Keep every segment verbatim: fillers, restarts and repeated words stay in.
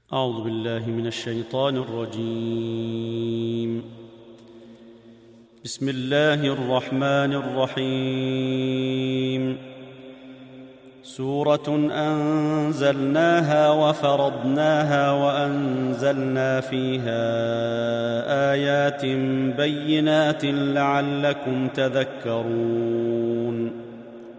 أعوذ بالله من الشيطان الرجيم. بسم الله الرحمن الرحيم. سورة أنزلناها وفرضناها وأنزلنا فيها آيات بينات لعلكم تذكرون.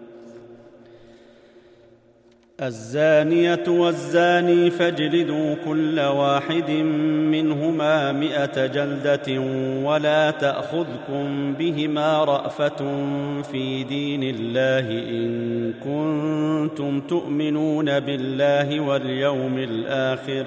الزانية والزاني فاجلدوا كل واحد منهما مئة جلدة ولا تأخذكم بهما رأفة في دين الله إن كنتم تؤمنون بالله واليوم الآخر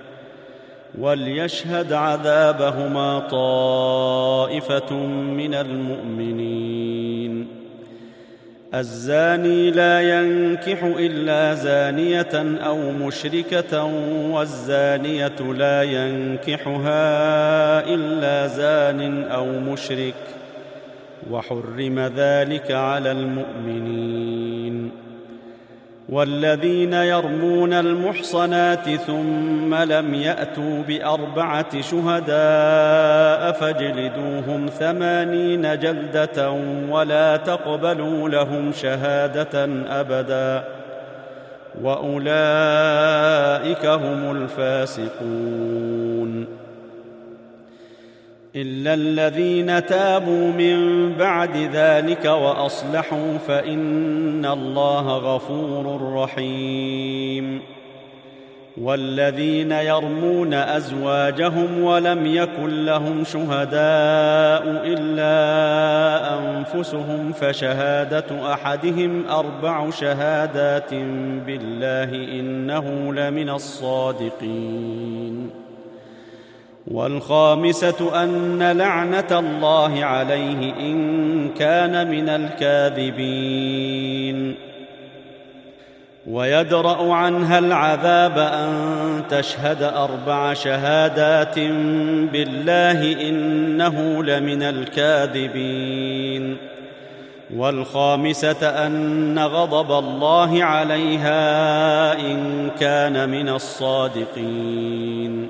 وليشهد عذابهما طائفة من المؤمنين. الزاني لا ينكح إلا زانية أو مشركة والزانية لا ينكحها إلا زان أو مشرك وحرم ذلك على المؤمنين. والذين يرمون المحصنات ثم لم يأتوا بأربعة شهداء فاجلدوهم ثمانين جلدة ولا تقبلوا لهم شهادة أبدا وأولئك هم الفاسقون. إلا الذين تابوا من بعد ذلك وأصلحوا فإن الله غفور رحيم. والذين يرمون أزواجهم ولم يكن لهم شهداء إلا أنفسهم فشهادة أحدهم أربع شهادات بالله إنه لمن الصادقين. والخامسة أن لعنة الله عليه إن كان من الكاذبين. ويدرأ عنها العذاب أن تشهد أربع شهادات بالله إنه لمن الكاذبين. والخامسة أن غضب الله عليها إن كان من الصادقين.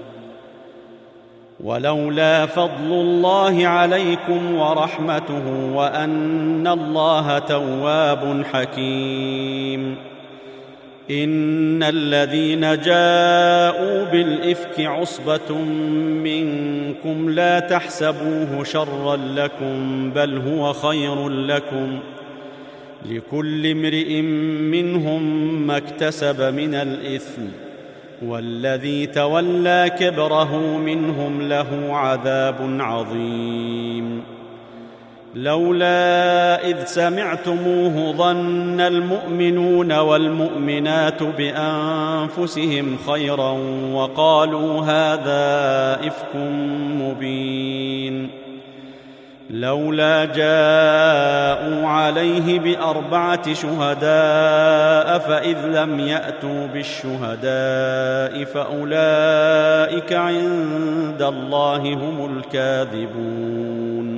ولولا فضل الله عليكم ورحمته وأن الله تواب حكيم. إن الذين جاءوا بالإفك عصبة منكم لا تحسبوه شرا لكم بل هو خير لكم لكل امرئ منهم ما اكتسب من الإثم والذي تولى كبره منهم له عذاب عظيم. لولا إذ سمعتموه ظن المؤمنون والمؤمنات بأنفسهم خيرا وقالوا هذا إفك مبين. لولا جاءوا عليه بأربعة شهداء فإذ لم يأتوا بالشهداء فأولئك عند الله هم الكاذبون.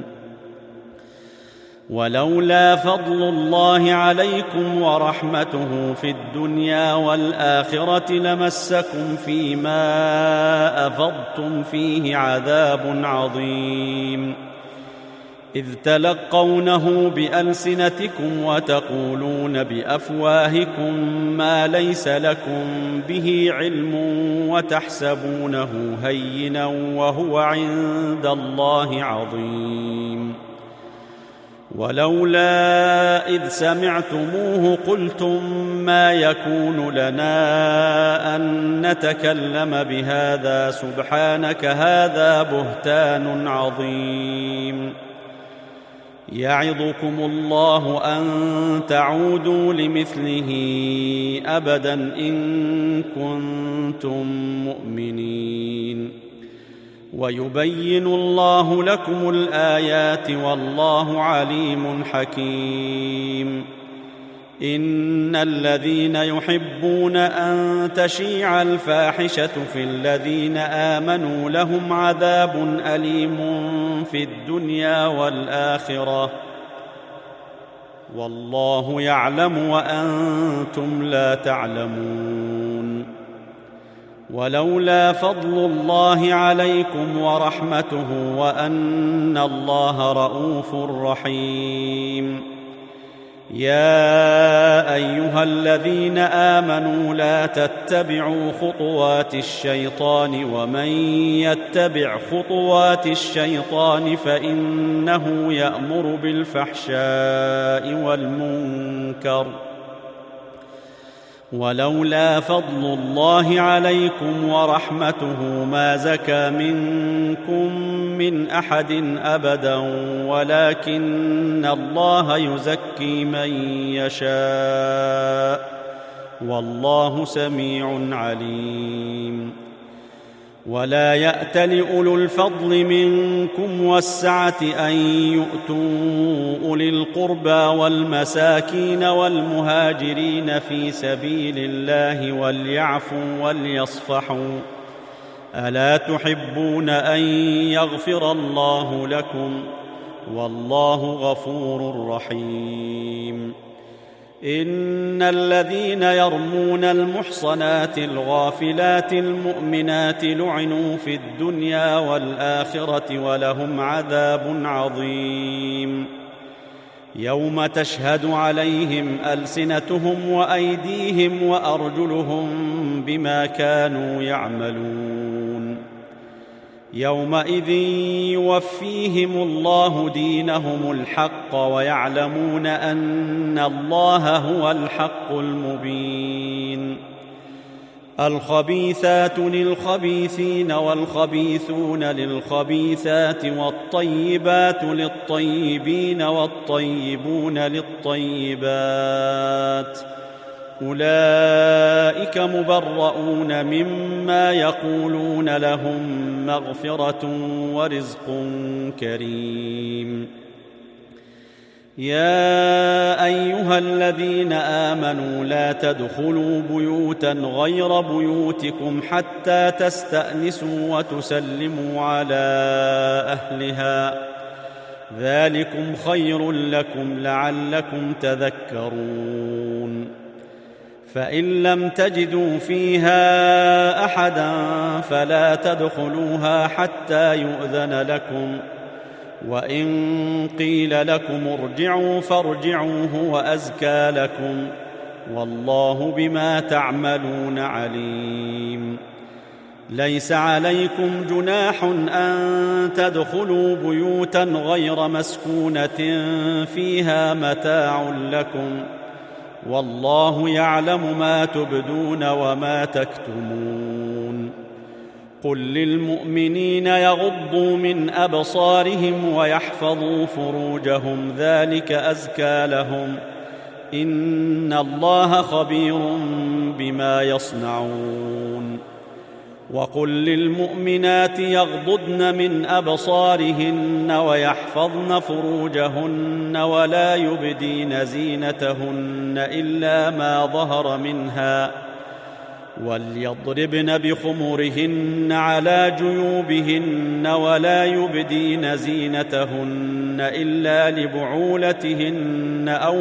ولولا فضل الله عليكم ورحمته في الدنيا والآخرة لمسكم فيما أفضتم فيه عذاب عظيم. إذ تلقونه بألسنتكم وتقولون بأفواهكم ما ليس لكم به علم وتحسبونه هينا وهو عند الله عظيم. ولولا إذ سمعتموه قلتم ما يكون لنا أن نتكلم بهذا سبحانك هذا بهتان عظيم. يعظكم الله أن تعودوا لمثله أبدا إن كنتم مؤمنين. ويبين الله لكم الآيات والله عليم حكيم. إن الذين يحبون أن تشيع الفاحشة في الذين آمنوا لهم عذاب أليم في الدنيا والآخرة والله يعلم وأنتم لا تعلمون. ولولا فضل الله عليكم ورحمته وأن الله رءوف رحيم. يا أيها الذين آمنوا لا تتبعوا خطوات الشيطان ومن يتبع خطوات الشيطان فإنه يأمر بالفحشاء والمنكر. ولولا فضل الله عليكم ورحمته ما زكى منكم من أحد أبدا ولكن الله يزكي من يشاء والله سميع عليم. ولا يأتل أولو الفضل منكم والسعة أن يؤتوا أولي القربى والمساكين والمهاجرين في سبيل الله وليعفوا وليصفحوا ألا تحبون أن يغفر الله لكم والله غفور رحيم. إن الذين يرمون المحصنات الغافلات المؤمنات لعنوا في الدنيا والآخرة ولهم عذاب عظيم. يوم تشهد عليهم ألسنتهم وأيديهم وأرجلهم بما كانوا يعملون. يومئذ يوفيهم الله دينهم الحق ويعلمون أن الله هو الحق المبين. الخبيثات للخبيثين والخبيثون للخبيثات والطيبات للطيبين والطيبون للطيبات أولئك مبرؤون مما يقولون لهم مغفرة ورزق كريم. يا أيها الذين آمنوا لا تدخلوا بيوتا غير بيوتكم حتى تستأنسوا وتسلموا على أهلها ذلكم خير لكم لعلكم تذكرون. فإن لم تجدوا فيها أحدا فلا تدخلوها حتى يؤذن لكم وإن قيل لكم ارجعوا فارجعوا هو أزكى لكم والله بما تعملون عليم. ليس عليكم جناح أن تدخلوا بيوتا غير مسكونة فيها متاع لكم والله يعلم ما تبدون وما تكتمون. قل للمؤمنين يغضوا من أبصارهم ويحفظوا فروجهم ذلك أزكى لهم إن الله خبير بما يصنعون. وقل للمؤمنات يغضضن من أبصارهن ويحفظن فروجهن ولا يبدين زينتهن إلا ما ظهر منها وليضربن بخمرهن على جيوبهن ولا يبدين زينتهن إلا لبعولتهن أو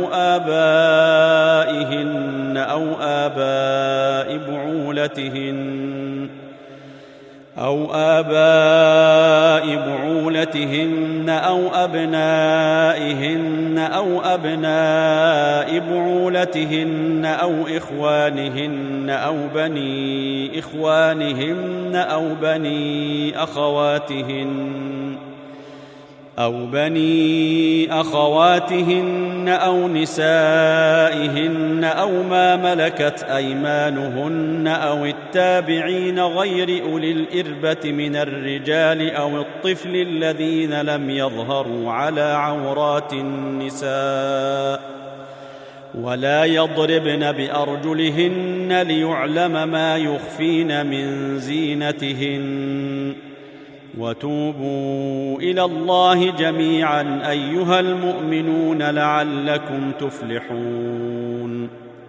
آبائهن أو آباء بعولتهن أو آباء بعولتهن أو أبنائهن أو أبناء بعولتهن أو إخوانهن أو بني إخوانهن أو بني أخواتهن أو بني أخواتهن أو نسائهن أو ما ملكت أيمانهن أو التابعين غير أولي الإربة من الرجال أو الطفل الذين لم يظهروا على عورات النساء ولا يضربن بأرجلهن ليعلم ما يخفين من زينتهن. وتوبوا إلى الله جميعا أيها المؤمنون لعلكم تفلحون.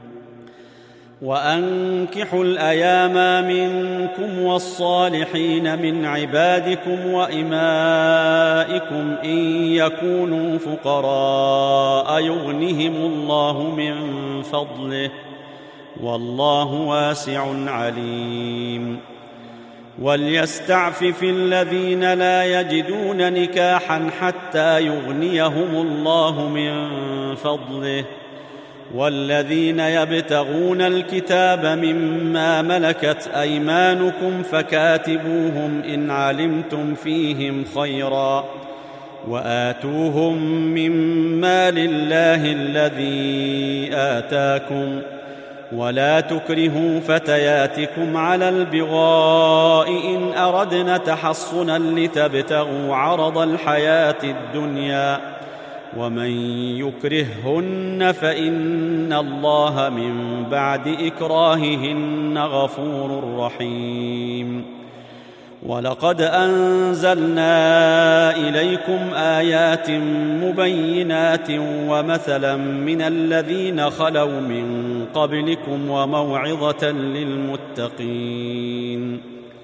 وأنكحوا الأيام منكم والصالحين من عبادكم وإمائكم إن يكونوا فقراء يغنهم الله من فضله والله واسع عليم. وليستعفف الذين لا يجدون نكاحا حتى يغنيهم الله من فضله، والذين يبتغون الكتاب مما ملكت أيمانكم فكاتبوهم إن علمتم فيهم خيرا، وآتوهم مما لله الذي آتاكم، ولا تكرهوا فتياتكم على البغاء إن أردنا تحصنا لتبتغوا عرض الحياة الدنيا، ومن يكرههن فإن الله من بعد إكراههن غفور رحيم. ولقد أنزلنا إليكم آيات مبينات ومثلا من الذين خلوا من قبلكم وموعظة للمتقين.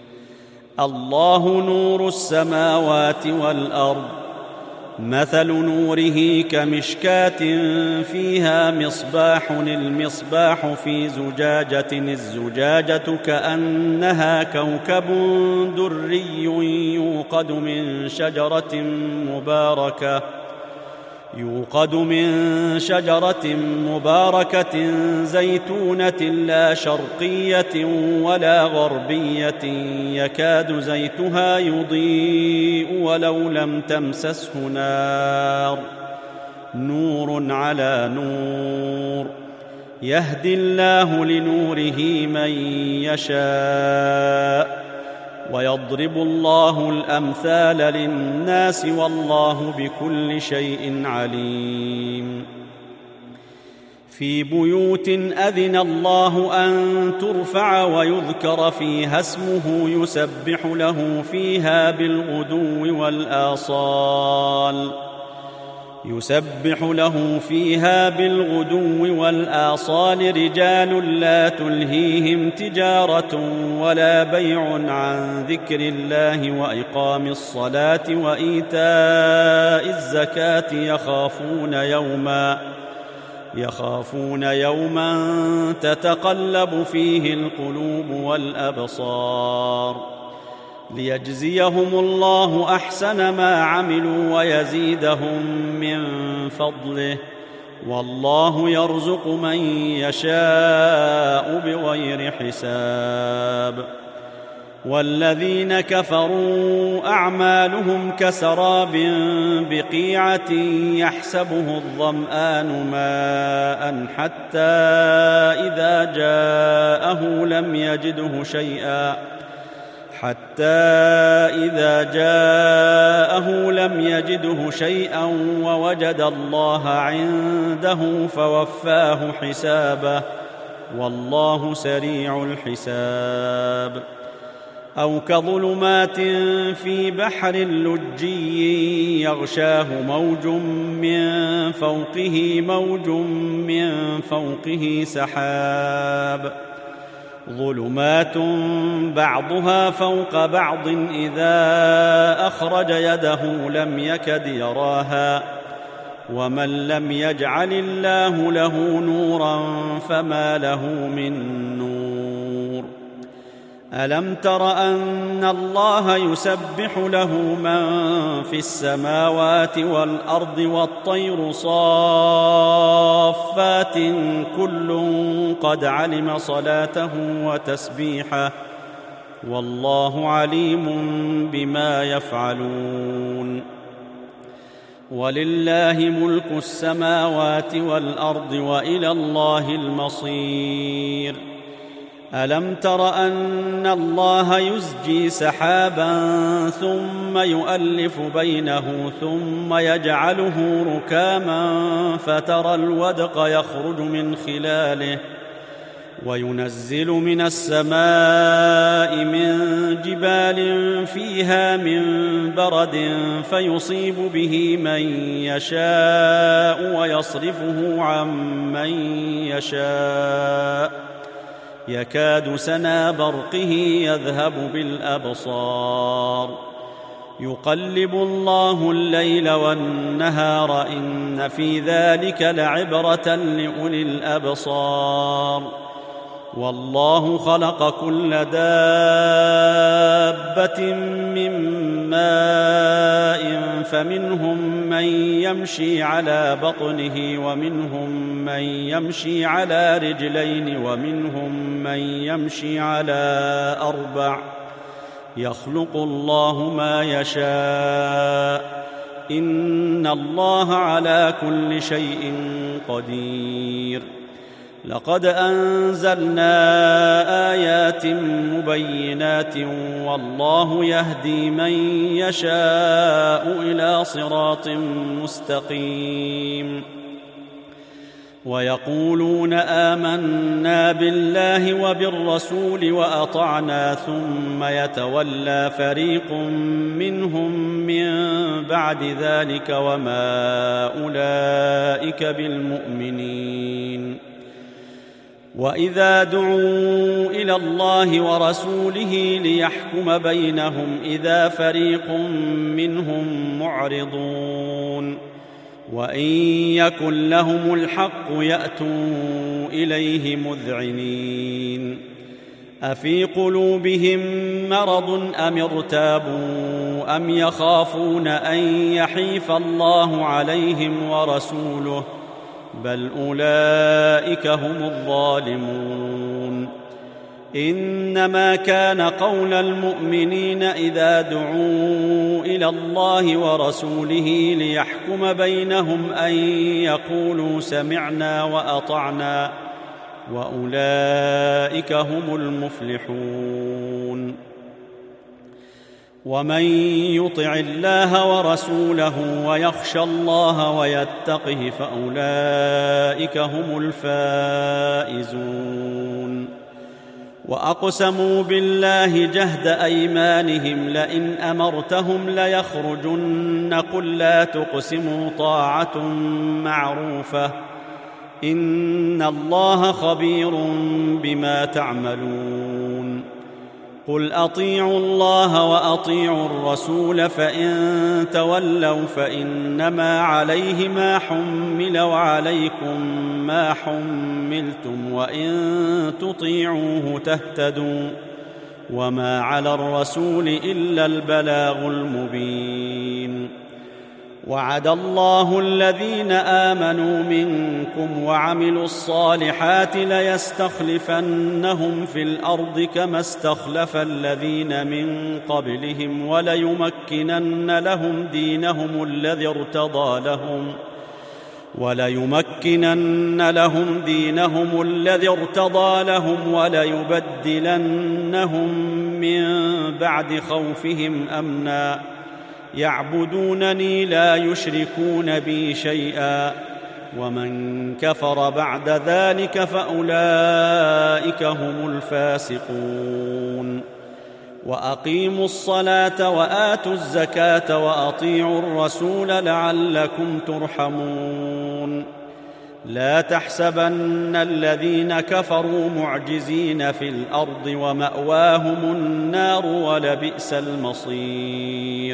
الله نور السماوات والأرض، مثل نوره كمشكاة فيها مصباح، المصباح في زجاجة، الزجاجة كأنها كوكب دري يوقد من شجرة مباركة يوقد من شجرة مباركة زيتونة لا شرقية ولا غربية، يكاد زيتها يضيء ولو لم تمسسه نار، نور على نور، يهدي الله لنوره من يشاء، ويضرب الله الأمثال للناس والله بكل شيء عليم. في بيوت أذن الله أن ترفع ويذكر فيها اسمه يسبح له فيها بالغدو والآصال يسبح له فيها بالغدو والآصال رجال لا تلهيهم تجارة ولا بيع عن ذكر الله وإقام الصلاة وإيتاء الزكاة يخافون يوما يخافون يوما تتقلب فيه القلوب والأبصار، ليجزيهم الله أحسن ما عملوا ويزيدهم من فضله، والله يرزق من يشاء بغير حساب. والذين كفروا أعمالهم كسراب بقيعة يحسبه الظمآن ماء حتى إذا جاءه لم يجده شيئا حتى إذا جاءه لم يجده شيئا ووجد الله عنده فوفاه حسابه، والله سريع الحساب. أو كظلمات في بحر لجي يغشاه موج من فوقه موج من فوقه سحاب، ظلمات بعضها فوق بعض إذا أخرج يده لم يكد يراها، ومن لم يجعل الله له نورا فما له من نور. ألم تر أن الله يسبح له من في السماوات والأرض والطير صافات كل قد علم صلاته وتسبيحه، والله عليم بما يفعلون. ولله ملك السماوات والأرض وإلى الله المصير. ألم تر أن الله يزجي سحابا ثم يؤلف بينه ثم يجعله ركاما فترى الودق يخرج من خلاله، وينزل من السماء من جبال فيها من برد فيصيب به من يشاء ويصرفه عن من يشاء، يكاد سنا برقه يذهب بالأبصار، يقلب الله الليل والنهار إن في ذلك لعبرة لأولي الأبصار. والله خلق كل دابة من ماء فمنهم من يمشي على بطنه ومنهم من يمشي على رجلين ومنهم من يمشي على أربع يخلق الله ما يشاء إن الله على كل شيء قدير. لقد أنزلنا آيات مبينات والله يهدي من يشاء إلى صراط مستقيم. ويقولون آمنا بالله وبالرسول وأطعنا ثم يتولى فريق منهم من بعد ذلك وما أولئك بالمؤمنين. وإذا دعوا إلى الله ورسوله ليحكم بينهم إذا فريق منهم معرضون وإن يكن لهم الحق يأتوا إليه مذعنين. أفي قلوبهم مرض أم ارتابوا أم يخافون أن يحيف الله عليهم ورسوله بل أولئك هم الظالمون. إنما كان قول المؤمنين إذا دعوا إلى الله ورسوله ليحكم بينهم أن يقولوا سمعنا وأطعنا وأولئك هم المفلحون. ومن يطع الله ورسوله ويخشى الله ويتقه فأولئك هم الفائزون. وأقسموا بالله جهد أيمانهم لئن أمرتهم ليخرجن قل لا تقسموا طاعة معروفة إن الله خبير بما تعملون. قل أطيعوا الله وأطيعوا الرسول فإن تولوا فإنما عليه ما حمل وعليكم ما حملتم وإن تطيعوه تهتدوا وما على الرسول إلا البلاغ المبين. وعد الله الذين آمنوا منكم وعملوا الصالحات ليستخلفنهم في الأرض كما استخلف الذين من قبلهم وليمكنن لهم دينهم الذي ارتضى لهم وليمكنن لهم دينهم الذي ارتضى لهم وليبدلنهم من بعد خوفهم أمنا يعبدونني لا يشركون بي شيئا ومن كفر بعد ذلك فأولئك هم الفاسقون. وأقيموا الصلاة وآتوا الزكاة وأطيعوا الرسول لعلكم ترحمون. لا تحسبن الذين كفروا معجزين في الأرض ومأواهم النار ولبئس المصير.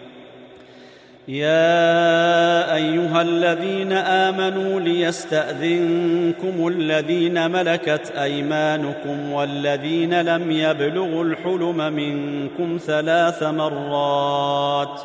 يا أيها الذين آمنوا ليستأذنكم الذين ملكت أيمانكم والذين لم يبلغوا الحلم منكم ثلاث مرات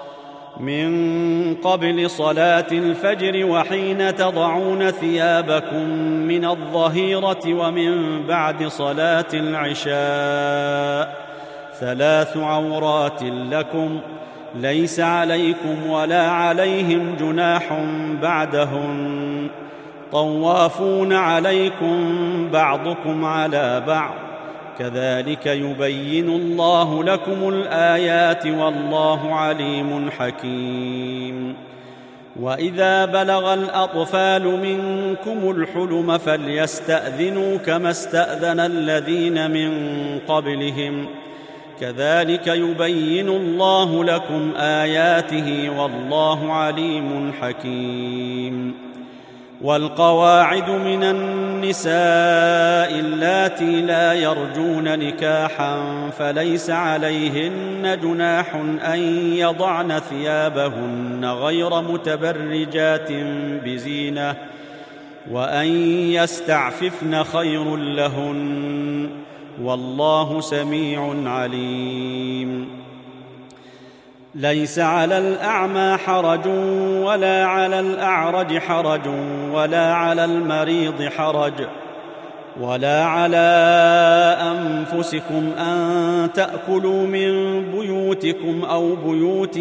من قبل صلاة الفجر وحين تضعون ثيابكم من الظهيرة ومن بعد صلاة العشاء ثلاث عورات لكم ليس عليكم ولا عليهم جناح بعدهن طوافون عليكم بعضكم على بعض كذلك يبين الله لكم الآيات والله عليم حكيم. وإذا بلغ الأطفال منكم الحلم فليستأذنوا كما استأذن الذين من قبلهم كذلك يبين الله لكم آياته والله عليم حكيم. والقواعد من النساء اللاتي لا يرجون نكاحا فليس عليهن جناح أن يضعن ثيابهن غير متبرجات بزينة وأن يستعففن خير لهن والله سميع عليم. ليس على الأعمى حرج ولا على الأعرج حرج ولا على المريض حرج ولا على أنفسكم أن تأكلوا من بيوتكم أو بيوت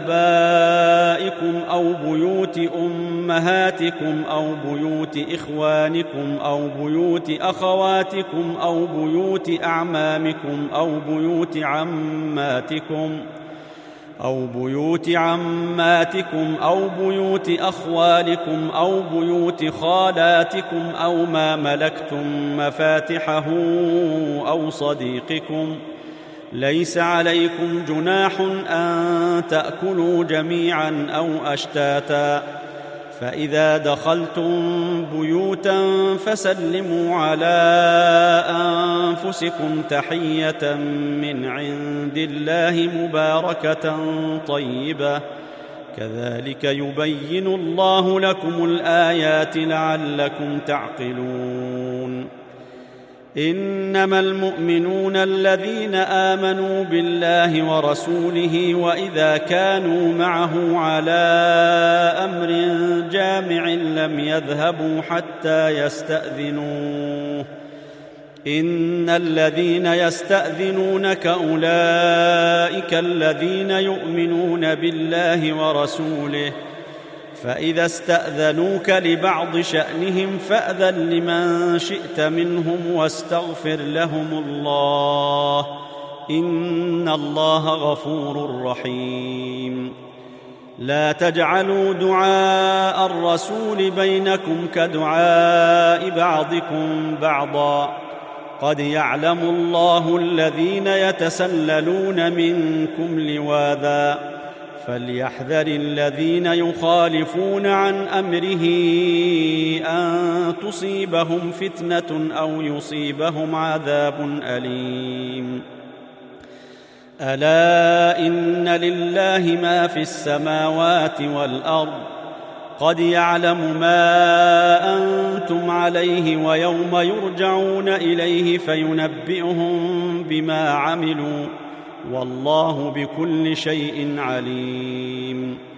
آبائكم أو بيوت أمهاتكم أو بيوت إخوانكم أو بيوت أخواتكم أو بيوت أعمامكم أو بيوت عماتكم أو بيوت عماتكم أو بيوت أخوالكم أو بيوت خالاتكم أو ما ملكتم مفاتحه أو صديقكم. ليس عليكم جناح أن تأكلوا جميعا أو أشتاتا، فإذا دخلتم بيوتا فسلموا على أنفسكم تحية من عند الله مباركة طيبة، كذلك يبين الله لكم الآيات لعلكم تعقلون. إنما المؤمنون الذين آمنوا بالله ورسوله وإذا كانوا معه على أمر جامع لم يذهبوا حتى يستأذنوه. إن الذين يستأذنونك أولئك الذين يؤمنون بالله ورسوله، فإذا استأذنوك لبعض شأنهم فأذن لمن شئت منهم واستغفر لهم الله، إن الله غفور رحيم. لا تجعلوا دعاء الرسول بينكم كدعاء بعضكم بعضا، قد يعلم الله الذين يتسللون منكم لواذا، فليحذر الذين يخالفون عن أمره أن تصيبهم فتنة أو يصيبهم عذاب أليم. ألا إن لله ما في السماوات والأرض، قد يعلم ما أنتم عليه ويوم يرجعون إليه فينبئهم بما عملوا، والله بكل شيء عليم.